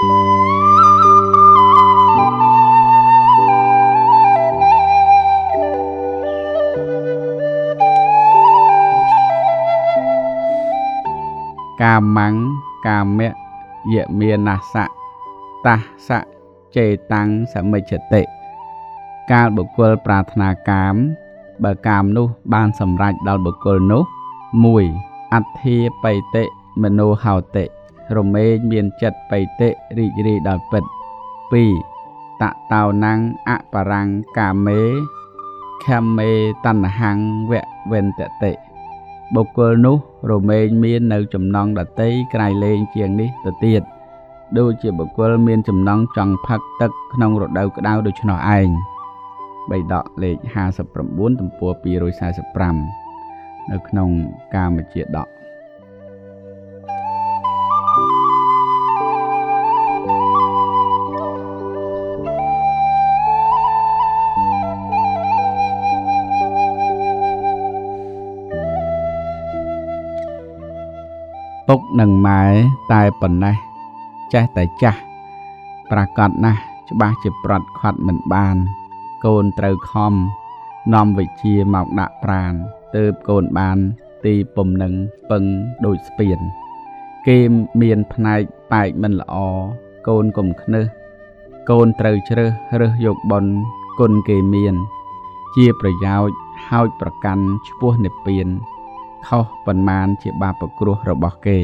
កាមាំងកាមៈយៈមានណាសៈតាសៈចេតាំងសមិច្ឆតិកាលបុគ្គលប្រាថ្នាកាមបើកាមនោះបានសម្រេចដល់បុគ្គលនោះ 1. អទ្ធាបៃតិមโนហោតិរមែងមានចិត្តបៃតិរីករាយដល់ពិត 2. តតោណੰអបរੰកាមេខមេតណ្ហੰវវិនតតិបុគ្គលនោះរមែងមាននៅចំណងដតីក្រៃលែងជាងនេះទៅទៀតដូចជាបុគ្គលមានចំណងចង់ផឹកទឹកក្នុងរដូវក្តៅដូច្នោះឯងបៃដកលេខ59ទំព័រ245នៅក្នុងកាមជាដកពុកនឹងម៉ែតែប៉ុណ្ណេះចេះតែចាស់ប្រកាសណាស់ច្បាស់ជាប្រត់ខាត់មិនបានកូនត្រូវខំនាំវិជាមកដាក់ប្រានទើបកូនបានទីពុំនឹងពឹងដូចស្ពានគេមានផ្នែកបែកមិនល្អកូនកុំខ្នើសកូនត្រូវជ្រើសរើសយកបុណ្យគុណគេមានជាប្រយោជន៍ហោចប្រកាន់ឈ្មោះនិព្វានខុសប៉ុន្មានជាបាបគ្រោះរបស់គេ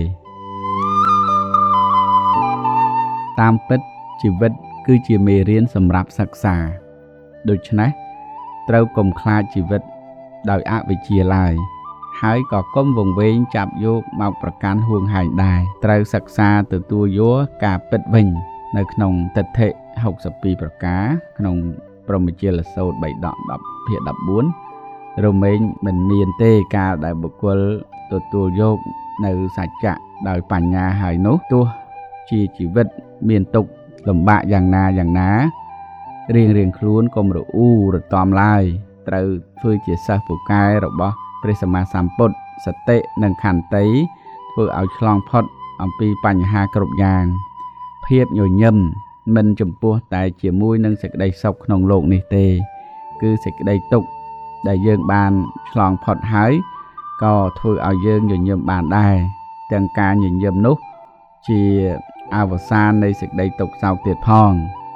តាមពិតជីវិតគឺជាមេរៀនសម្រាប់សិក្សាដូច្នេះត្រូវកុំខ្លាចជីវិតដោយអវិជ្ជាឡើយហើយក៏កុំវង្វេងចាប់យកមកប្រកាន់ហួងហែងដែរត្រូវសិក្សាទទួលយកការពិតវិញនៅក្នុងទិដ្ឋិ62ប្រការក្នុងព្រហ្មជាលសូត្រ3ដក10ភាគ14រមែងមិនមានទេកាលដែលបុគ្គលទទួលយកនៅសច្ចៈដោយបញ្ញាហើយនោះទោះជាជីវិតមានទុក្ខលំបាកយ៉ាងណារៀងខ្លួនកុំរអ៊ូរទាំឡើយត្រូវធ្វើជាសិស្សពូកែរបស់ព្រះសម្មាសម្ពុទ្ធសតិនិងខន្តីធ្វើឲ្យឆ្លងផុតអំពីបញ្ហាគ្រប់យ៉ាងភាពញញឹមមិនចំពោះតែជាមួយនឹងសេចក្តីសុខក្នុងโลกនេះទេគឺសេចក្តីទុក្ខដែលយើងបានឆ្លងផុតហើយក៏ធ្វើឲ្យយើងញញឹមបានដែរទាំងការញញឹមនោះជាអវសាននៃសេចក្តីទុក្ខសោកទៀតផង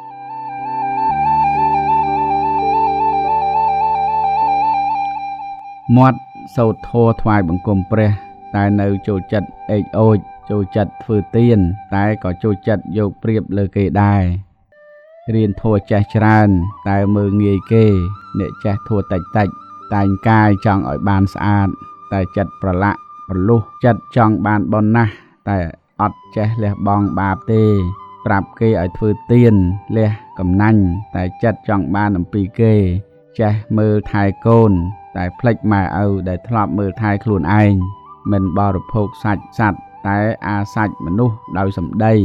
មាត់សោតធរថ្វាយបង្គំព្រះតែនៅចូលចិត្តអេកអូចចូលចិត្តធ្វើទៀនតែក៏ចូលចិត្តយកប្រៀបលើគេដែររៀនធัวចេះច្រើនតែមើងងាយគេអ្នកចេះធัวតិចតែងកាយចង់ឲ្យបានស្អាតតែចិត្តប្រឡាក់ប្រលុះចិត្តចង់បានបុណ្យណាស់តែអត់ចេះលះបង់បាបទេប្រាប់គេឲ្យធ្វើទៀនលះកំណាញ់តែចិត្តចង់បានអំពីគេចេះមើលថែកូនតែភ្លេចម៉ែឪដែលធ្លាប់មើលថែខ្លួនឯងមិនបរិភោគសាច់សត្វតែអាសាច់មនុស្សដោយសម្ដី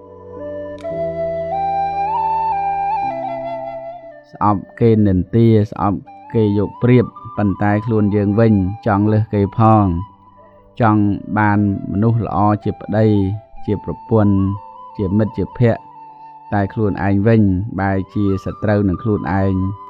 ស្អប់គេនិន្ទាស្អប់គេយកប្រៀបប៉ុន្តែខ្លួនយើងវិញចង់លើសគេផងចង់បានមនុស្សល្អជាប្តីជាប្រពន្ធជាមិត្តជាភក្តិតែខ្លួនឯងវិញបែរជាសត្រូវនឹងខ្លួនឯង